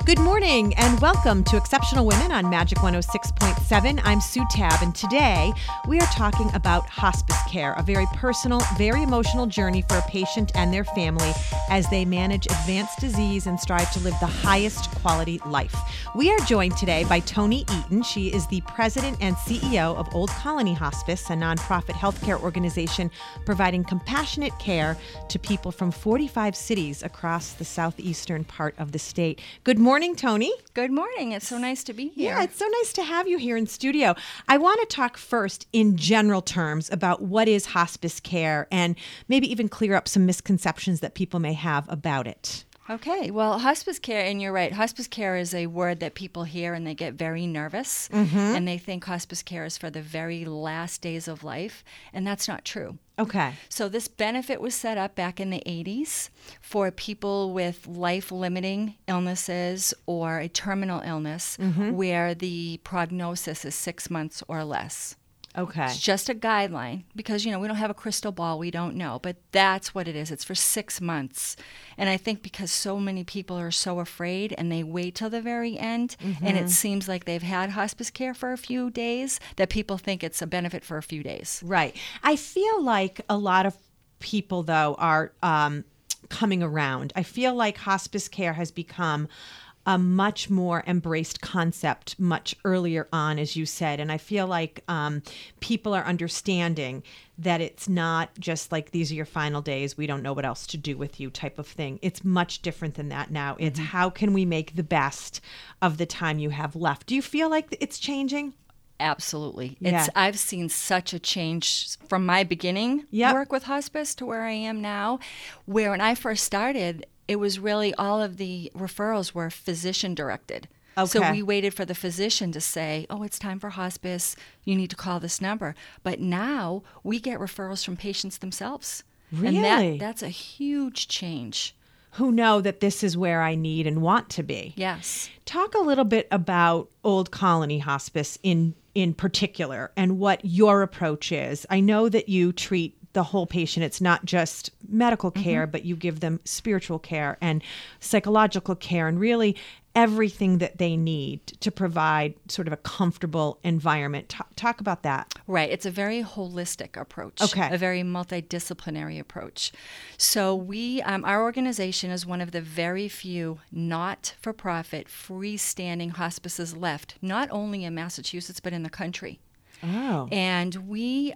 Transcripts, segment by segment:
Good morning and welcome to Exceptional Women on Magic 106.7. I'm Sue Tabb, and today we are talking about hospice care, a very personal, very emotional journey for a patient and their family as they manage advanced disease and strive to live the highest quality life. We are joined today by Toni Eaton. She is the president and CEO of Old Colony Hospice, a nonprofit healthcare organization providing compassionate care to people from 45 cities across the southeastern part of the state. Good morning, Toni. Good morning. It's so nice to be here. Yeah, it's so nice to have you here in studio. I want to talk first in general terms about what is hospice care and maybe even clear up some misconceptions that people may have about it. Okay. Well, hospice care, and you're right, hospice care is a word that people hear and they get very nervous, and they think hospice care is for the very last days of life, and that's not true. Okay. So this benefit was set up back in the 80s for people with life-limiting illnesses or a terminal illness where the prognosis is 6 months or less. Okay. It's just a guideline because, we don't have a crystal ball. We don't know. But that's what it is. It's for 6 months. And I think because so many people are so afraid and they wait till the very end and it seems like they've had hospice care for a few days, that people think it's a benefit for a few days. Right. I feel like a lot of people, though, are coming around. I feel like hospice care has become a much more embraced concept much earlier on, as you said. And I feel like people are understanding that it's not just like, these are your final days, we don't know what else to do with you type of thing. It's much different than that now. It's how can we make the best of the time you have left? Do you feel like it's changing? Absolutely. Yeah. I've seen such a change from my beginning work with hospice to where I am now, where when I first started, it was really all of the referrals were physician directed. Okay. So we waited for the physician to say, oh, it's time for hospice. You need to call this number. But now we get referrals from patients themselves. Really? And that's a huge change. Who know that this is where I need and want to be. Yes. Talk a little bit about Old Colony Hospice in particular and what your approach is. I know that you treat the whole patient. It's not just medical care, but you give them spiritual care and psychological care and really everything that they need to provide sort of a comfortable environment. Talk about that. Right. It's a very holistic approach. Okay. A very multidisciplinary approach. So we, our organization is one of the very few not-for-profit freestanding hospices left, not only in Massachusetts, but in the country. Oh. And we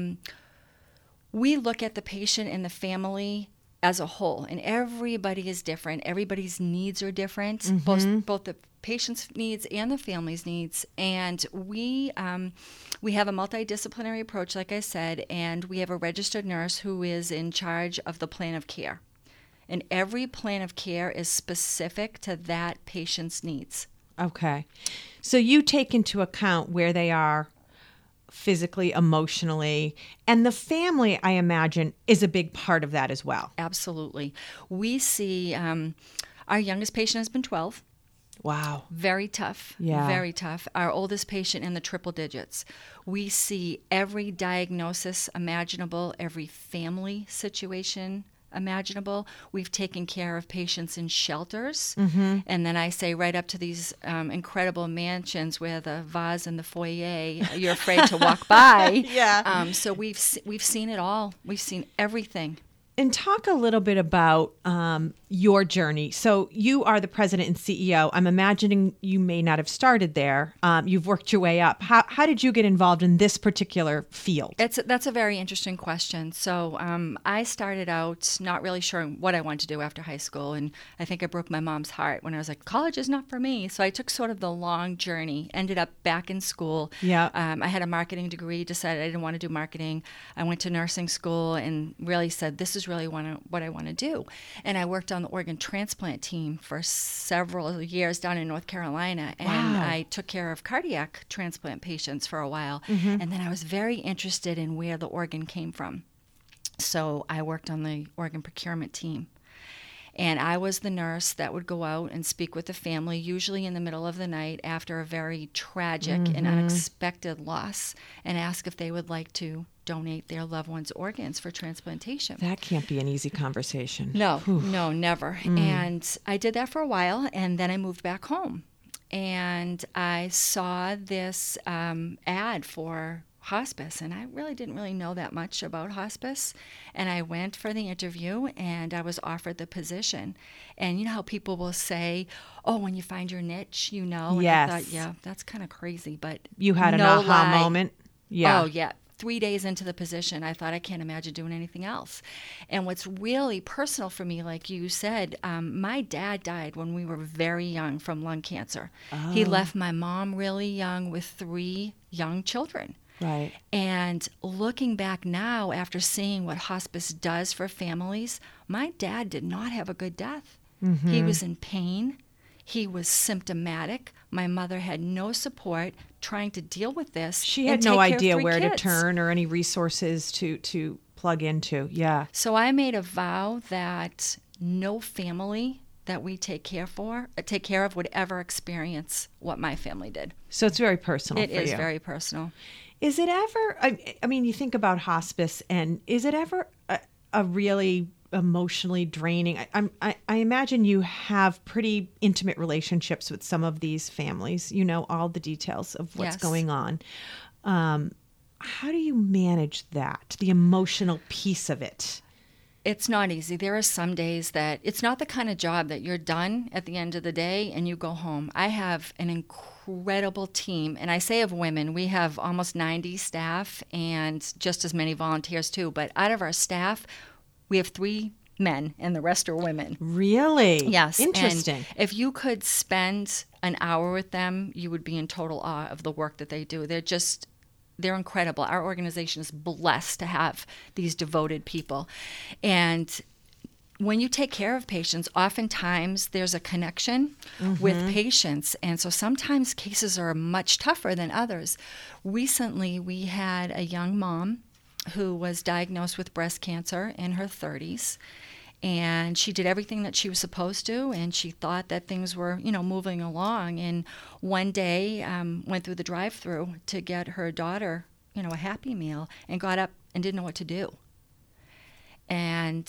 look at the patient and the family as a whole, and everybody is different. Everybody's needs are different, both the patient's needs and the family's needs. And we have a multidisciplinary approach, like I said, and we have a registered nurse who is in charge of the plan of care. And every plan of care is specific to that patient's needs. Okay. So you take into account where they are physically, emotionally, and the family, I imagine, is a big part of that as well. Absolutely. We see our youngest patient has been 12. Wow. Very tough. Yeah. Very tough. Our oldest patient in the triple digits. We see every diagnosis imaginable, every family situation imaginable. We've taken care of patients in shelters. And then I say right up to these incredible mansions where the vase in the foyer, you're afraid to walk by. Yeah. So we've seen it all. We've seen everything. And talk a little bit about your journey. So you are the president and CEO. I'm imagining you may not have started there. You've worked your way up. How did you get involved in this particular field? That's a very interesting question. So I started out not really sure what I wanted to do after high school, and I think I broke my mom's heart when I was like, college is not for me. So I took sort of the long journey, ended up back in school. Yeah. I had a marketing degree, decided I didn't want to do marketing. I went to nursing school and really said, this is really what I want to do. And I worked on the organ transplant team for several years down in North Carolina. And I took care of cardiac transplant patients for a while. And then I was very interested in where the organ came from. So I worked on the organ procurement team. And I was the nurse that would go out and speak with the family, usually in the middle of the night after a very tragic and unexpected loss, and ask if they would like to donate their loved one's organs for transplantation. That can't be an easy conversation. No, no, never. And I did that for a while, and then I moved back home. And I saw this ad for hospice, and I didn't really know that much about hospice. And I went for the interview, and I was offered the position. And you know how people will say, "Oh, when you find your niche, you know." And yes. I thought, yeah, that's kind of crazy, but you had an no aha lie. moment. Yeah. Oh, yeah. 3 days into the position, I thought, I can't imagine doing anything else. And what's really personal for me, like you said, my dad died when we were very young from lung cancer. Oh. He left my mom really young with 3 young children. Right. And looking back now, after seeing what hospice does for families, my dad did not have a good death. He was in pain. He was symptomatic. My mother had no support trying to deal with this. She had no idea where to turn or any resources to plug into. Yeah. So I made a vow that no family that we take care of would ever experience what my family did. So it's very personal for you. It is very personal. Is it ever, I mean, you think about hospice, and is it ever a really emotionally draining? I imagine you have pretty intimate relationships with some of these families. You know all the details of what's going on. How do you manage that, the emotional piece of it? It's not easy. There are some days that it's not the kind of job that you're done at the end of the day and you go home. I have an incredible team, and I say of women, we have almost 90 staff and just as many volunteers too. But out of our staff, we have 3 men and the rest are women. Really? Yes. Interesting. And if you could spend an hour with them, you would be in total awe of the work that they do. They're incredible. Our organization is blessed to have these devoted people. And when you take care of patients, oftentimes there's a connection with patients. And so sometimes cases are much tougher than others. Recently, we had a young mom who was diagnosed with breast cancer in her 30s. And she did everything that she was supposed to, and she thought that things were, moving along. And one day went through the drive-thru to get her daughter, a Happy Meal, and got up and didn't know what to do. And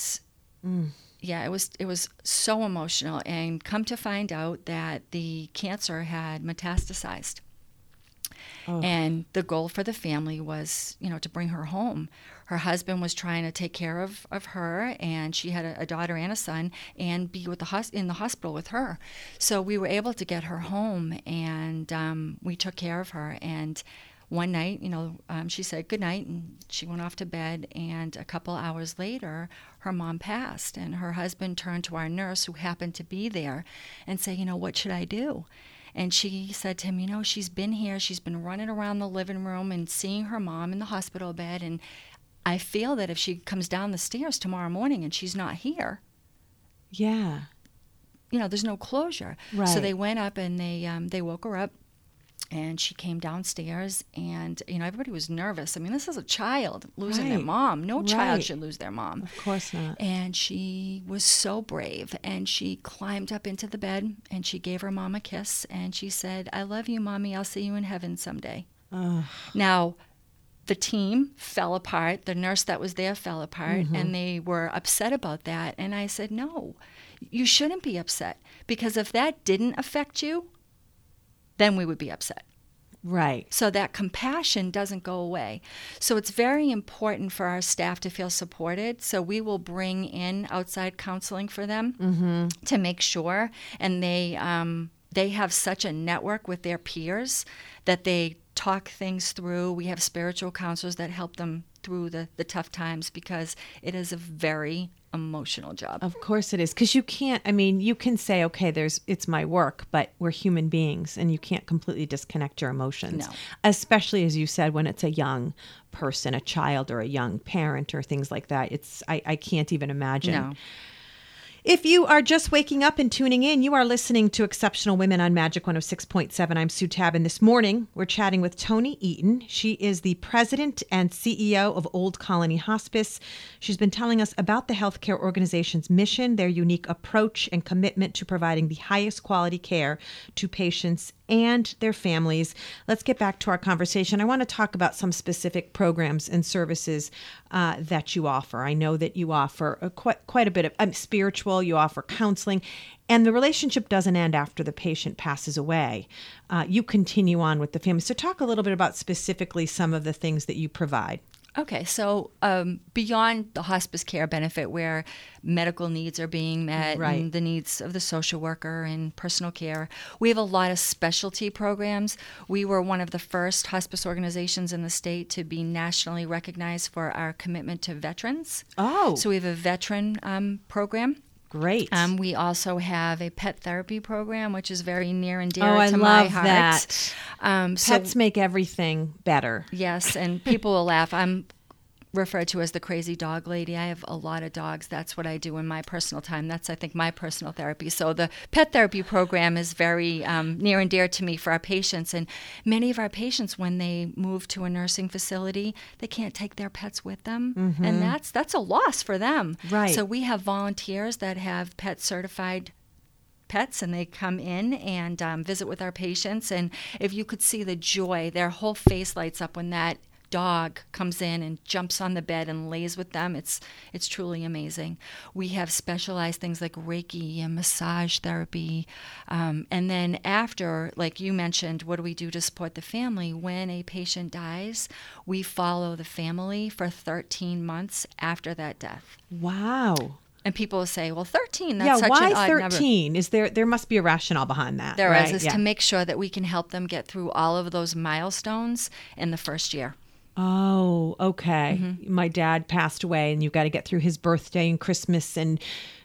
yeah, it was so emotional. And come to find out that the cancer had metastasized. Oh. And the goal for the family was, to bring her home. Her husband was trying to take care of her, and she had a daughter and a son, and be with in the hospital with her. So we were able to get her home, and we took care of her. And one night, she said goodnight, and she went off to bed. And a couple hours later, her mom passed, and her husband turned to our nurse, who happened to be there, and said, what should I do? And she said to him, she's been here. She's been running around the living room and seeing her mom in the hospital bed. And I feel that if she comes down the stairs tomorrow morning and she's not here, yeah, there's no closure. Right. So they went up and they woke her up. And she came downstairs, and, everybody was nervous. I mean, this is a child losing their mom. No child should lose their mom. Of course not. And she was so brave, and she climbed up into the bed, and she gave her mom a kiss, and she said, "I love you, Mommy. I'll see you in heaven someday." Now, the team fell apart. The nurse that was there fell apart, and they were upset about that. And I said, no, you shouldn't be upset, because if that didn't affect you, then we would be upset. Right. So that compassion doesn't go away. So it's very important for our staff to feel supported. So we will bring in outside counseling for them to make sure. And they have such a network with their peers that they talk things through. We have spiritual counselors that help them through the tough times, because it is a very emotional job. Of course it is, because you can say, okay, it's my work, but we're human beings, and you can't completely disconnect your emotions. No. Especially, as you said, when it's a young person, a child or a young parent or things like that. I can't even imagine. No. If you are just waking up and tuning in, you are listening to Exceptional Women on Magic 106.7. I'm Sue Tabb, and this morning we're chatting with Toni Eaton. She is the president and CEO of Old Colony Hospice. She's been telling us about the healthcare organization's mission, their unique approach and commitment to providing the highest quality care to patients and their families. Let's get back to our conversation. I want to talk about some specific programs and services that you offer. I know that you offer quite a bit of spiritual, you offer counseling, and the relationship doesn't end after the patient passes away. You continue on with the family. So talk a little bit about specifically some of the things that you provide. Okay, so beyond the hospice care benefit where medical needs are being met and the needs of the social worker and personal care, we have a lot of specialty programs. We were one of the first hospice organizations in the state to be nationally recognized for our commitment to veterans. Oh. So we have a veteran program. Great. We also have a pet therapy program, which is very near and dear to my heart. That. Pets make everything better. Yes, and people will laugh. I'm referred to as the crazy dog lady. I have a lot of dogs. That's what I do in my personal time. That's, I think, my personal therapy. So the pet therapy program is very near and dear to me for our patients. And many of our patients, when they move to a nursing facility, they can't take their pets with them. Mm-hmm. And that's a loss for them. Right. So we have volunteers that have pet certified pets, and they come in and visit with our patients. And if you could see the joy, their whole face lights up when that dog comes in and jumps on the bed and lays with them. It's truly amazing. We have specialized things like Reiki and massage therapy. And then after, like you mentioned, what do we do to support the family? When a patient dies, we follow the family for 13 months after that death. Wow. And people will say, well, 13, that's such an odd number. 13? Is there must be a rationale behind that. There right? is to make sure that we can help them get through all of those milestones in the first year. Oh, okay. Mm-hmm. My dad passed away, and you've got to get through his birthday and Christmas, and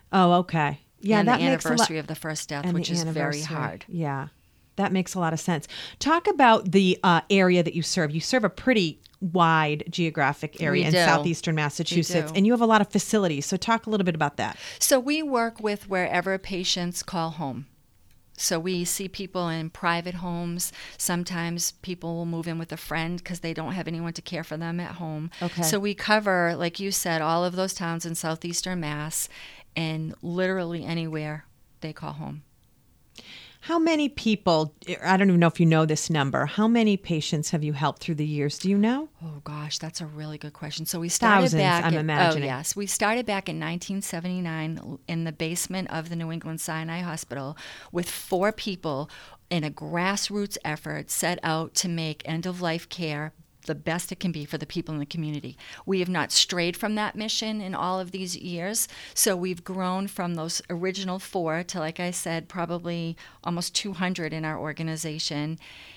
okay. Yeah, and that the makes anniversary of the first death, which is very hard. Yeah, that makes a lot of sense. Talk about the area that you serve. You serve a pretty wide geographic area in southeastern Massachusetts, and you have a lot of facilities. So talk a little bit about that. So we work with wherever patients call home. So we see people in private homes. Sometimes people will move in with a friend because they don't have anyone to care for them at home. Okay. So we cover, like you said, all of those towns in southeastern Mass, and literally anywhere they call home. How many people, I don't even know if you know this number, how many patients have you helped through the years? Do you know? Oh, gosh, that's a really good question. So we started I'm imagining. Oh, yes. We started back in 1979 in the basement of the New England Sinai Hospital with 4 people in a grassroots effort set out to make end-of-life care the best it can be for the people in the community. We have not strayed from that mission in all of these years. So we've grown from those original 4 to, like I said, probably almost 200 in our organization.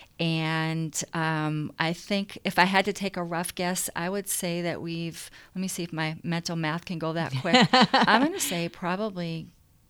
And I think if I had to take a rough guess, I would say that let me see if my mental math can go that quick. I'm going to say probably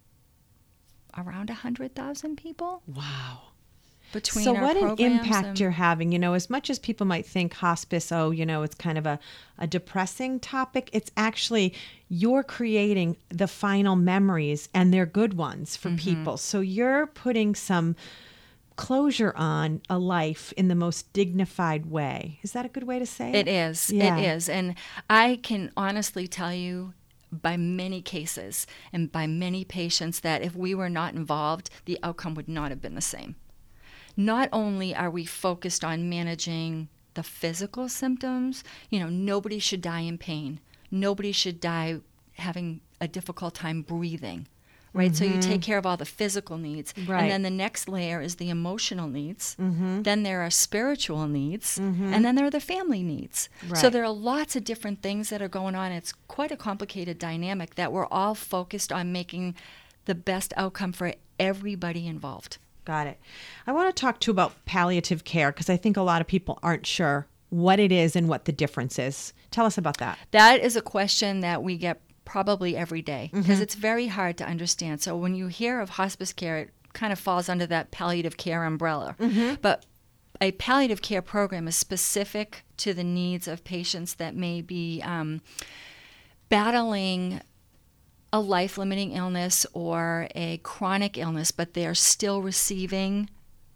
around 100,000 people. Wow. Between so our what an impact and you're having, as much as people might think hospice, it's kind of a depressing topic. It's actually, you're creating the final memories, and they're good ones for people. So you're putting some closure on a life in the most dignified way. Is that a good way to say it? It is. Yeah. It is. And I can honestly tell you by many cases and by many patients that if we were not involved, the outcome would not have been the same. Not only are we focused on managing the physical symptoms, nobody should die in pain. Nobody should die having a difficult time breathing, right? So you take care of all the physical needs. Right. And then the next layer is the emotional needs. Then there are spiritual needs. And then there are the family needs. Right. So there are lots of different things that are going on. It's quite a complicated dynamic that we're all focused on making the best outcome for everybody involved. Got it. I want to talk too about palliative care because I think a lot of people aren't sure what it is and what the difference is. Tell us about that. That is a question that we get probably every day because it's very hard to understand. So when you hear of hospice care, it kind of falls under that palliative care umbrella. But a palliative care program is specific to the needs of patients that may be battling a life-limiting illness or a chronic illness, but they're still receiving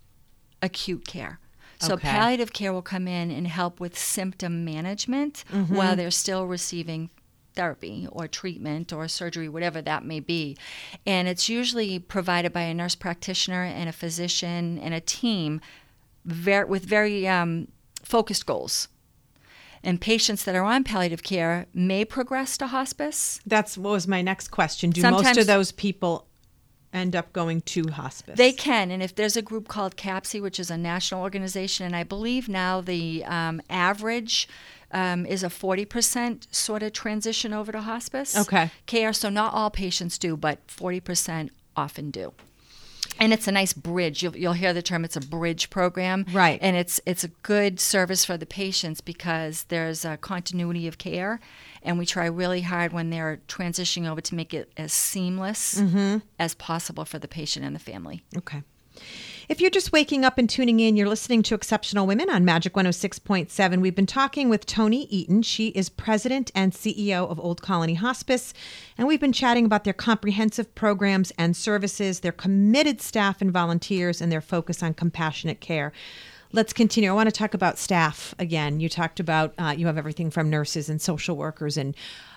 acute care. So Okay. palliative care will come in and help with symptom management while they're still receiving therapy or treatment or surgery, whatever that may be. And it's usually provided by a nurse practitioner and a physician and a team with very focused goals. And patients that are on palliative care may progress to hospice. That's what was my next question. Do most Sometimes- of those people end up going to hospice? They can, and if there's a group called CAPCE, which is a national organization, and I believe now the average is a 40% sort of transition over to hospice care. So not all patients do, but 40% often do. And it's a nice bridge. You'll hear the term, it's a bridge program. Right. And it's a good service for the patients because there's a continuity of care. And we try really hard when they're transitioning over to make it as seamless as possible for the patient and the family. Okay. If you're just waking up and tuning in, you're listening to Exceptional Women on Magic 106.7. We've been talking with Toni Eaton. She is president and CEO of Old Colony Hospice. And we've been chatting about their comprehensive programs and services, their committed staff and volunteers, and their focus on compassionate care. Let's continue. I want to talk about staff again. You talked about you have everything from nurses and social workers and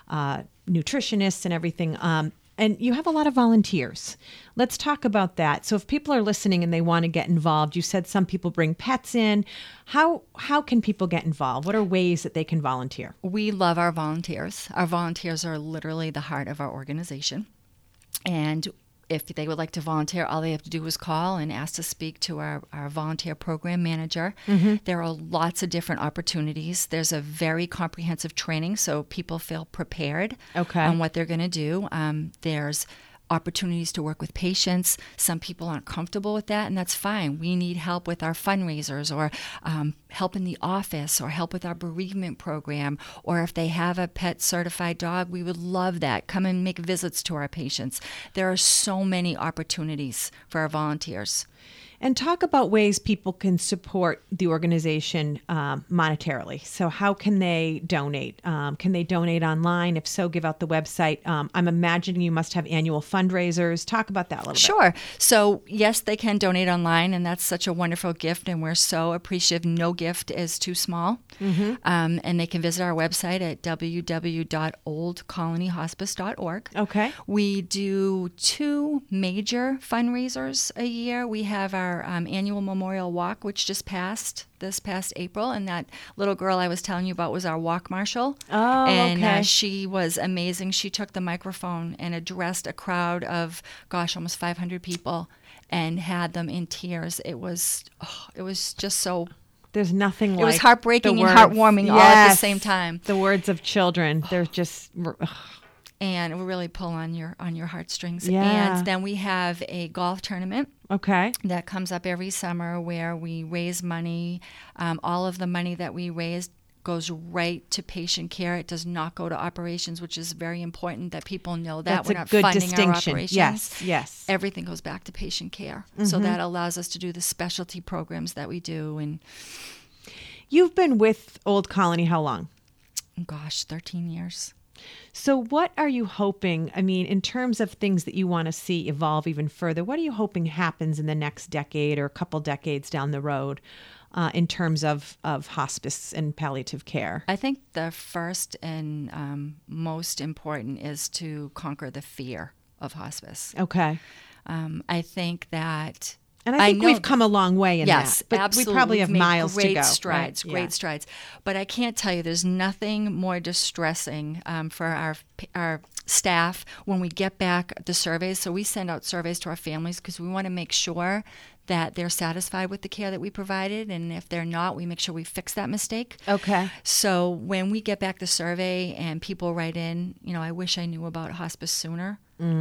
nutritionists and everything. And you have a lot of volunteers. Let's talk about that. So if people are listening and they want to get involved, you said some people bring pets in. How can people get involved? What are ways that they can volunteer? We love our volunteers. Our volunteers are literally the heart of our organization. And if they would like to volunteer, all they have to do is call and ask to speak to our volunteer program manager. There are lots of different opportunities. There's a very comprehensive training, so people feel prepared on what they're going to do. There's opportunities to work with patients. Some people aren't comfortable with that, and that's fine. We need help with our fundraisers or help in the office or help with our bereavement program, or if they have a pet certified dog, we would love that. Come and make visits to our patients. There are so many opportunities for our volunteers. And talk about ways people can support the organization monetarily. So how can they donate? Can they donate online? If so, give out the website. I'm imagining you must have annual fundraisers. Talk about that a little bit. Sure. So yes, they can donate online, and that's such a wonderful gift, and we're so appreciative. No gift is too small. And they can visit our website at www.oldcolonyhospice.org. Okay. We do 2 major fundraisers a year. We have our annual Memorial Walk, which just passed this past April, and that little girl I was telling you about was our walk marshal. Oh, and she was amazing. She took the microphone and addressed a crowd of, almost 500 people and had them in tears. It was just so... There's nothing like it was heartbreaking and heartwarming all at the same time. The words of children, they're just... And it will really pull on your heartstrings. Yeah. And then we have a golf tournament. Okay. That comes up every summer where we raise money. All of the money that we raise goes right to patient care. It does not go to operations, which is very important that people know that. That's we're a not good funding distinction. our operations. Yes. Everything goes back to patient care. So that allows us to do the specialty programs that we do. And you've been with Old Colony how long? 13 years. So what are you hoping, in terms of things that you want to see evolve even further, what are you hoping happens in the next decade or a couple decades down the road in terms of hospice and palliative care? I think the first and most important is to conquer the fear of hospice. Okay. I think that... And I think we've come a long way in that. But absolutely. We probably have We've made miles to go. Great strides, right? great strides. But I can't tell you, there's nothing more distressing for our staff when we get back the surveys. So we send out surveys to our families because we want to make sure that they're satisfied with the care that we provided. And if they're not, we make sure we fix that mistake. Okay. So when we get back the survey and people write in, I wish I knew about hospice sooner.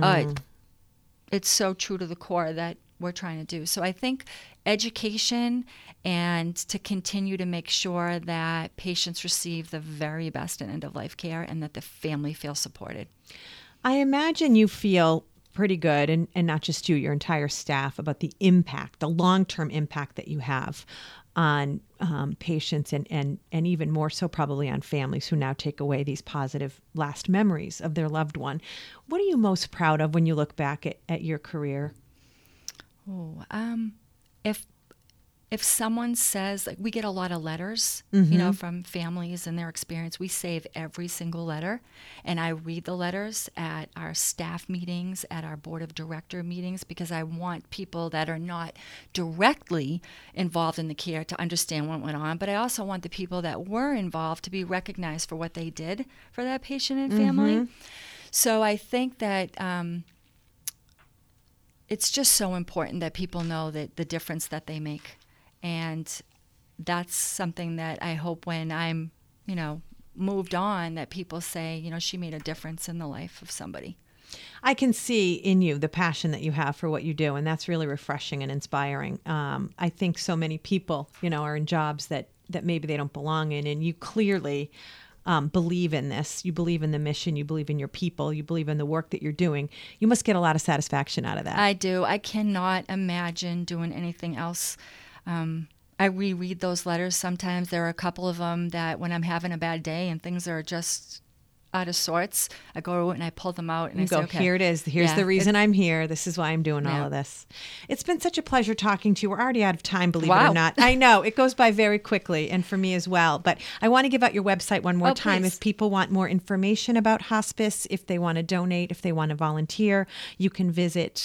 It's so true to the core that we're trying to do. So I think education and to continue to make sure that patients receive the very best in end-of-life care and that the family feels supported. I imagine you feel pretty good, and not just you, your entire staff, about the impact, the long-term impact that you have on patients and even more so probably on families who now take away these positive last memories of their loved one. What are you most proud of when you look back at your career? If someone says, like, we get a lot of letters, you know, from families and their experience, we save every single letter. And I read the letters at our staff meetings, at our board of director meetings, because I want people that are not directly involved in the care to understand what went on. But I also want the people that were involved to be recognized for what they did for that patient and family. So I think that it's just so important that people know that the difference that they make. And that's something that I hope when I'm, you know, moved on, that people say, you know, she made a difference in the life of somebody. I can see in you the passion that you have for what you do, and that's really refreshing and inspiring. I think so many people, you know, are in jobs that maybe they don't belong in, and you clearly believe in this. You believe in the mission. You believe in your people. You believe in the work that you're doing. You must get a lot of satisfaction out of that. I do. I cannot imagine doing anything else. I reread those letters sometimes. There are a couple of them that when I'm having a bad day and things are just out of sorts, I go and I pull them out and I say, okay, here it is. Here's the reason I'm here. This is why I'm doing all of this. It's been such a pleasure talking to you. We're already out of time, believe it or not. I know. It goes by very quickly, and for me as well. But I want to give out your website one more time. Please. If people want more information about hospice, if they want to donate, if they want to volunteer, you can visit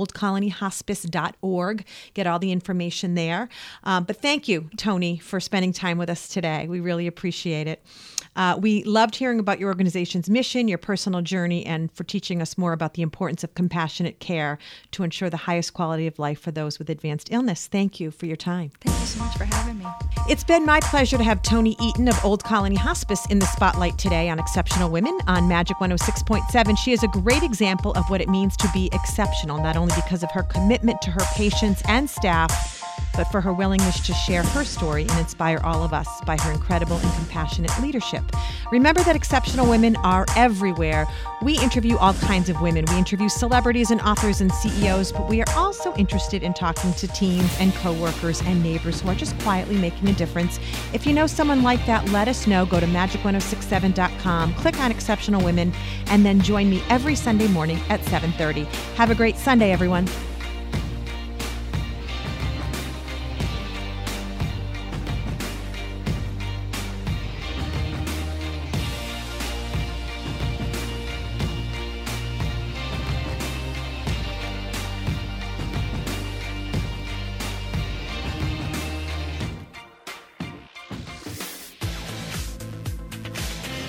oldcolonyhospice.org, get all the information there. But thank you, Toni, for spending time with us today. We really appreciate it. We loved hearing about your organization's mission, your personal journey, and for teaching us more about the importance of compassionate care to ensure the highest quality of life for those with advanced illness. Thank you for your time. Thank you so much for having me. It's been my pleasure to have Toni Eaton of Old Colony Hospice in the spotlight today on Exceptional Women on Magic 106.7. She is a great example of what it means to be exceptional, not only because of her commitment to her patients and staff, but for her willingness to share her story and inspire all of us by her incredible and compassionate leadership. Remember that exceptional women are everywhere. We interview all kinds of women. We interview celebrities and authors and CEOs, but we are also interested in talking to teens and coworkers and neighbors who are just quietly making a difference. If you know someone like that, let us know. Go to magic1067.com, click on Exceptional Women, and then join me every Sunday morning at 7:30. Have a great Sunday, everyone.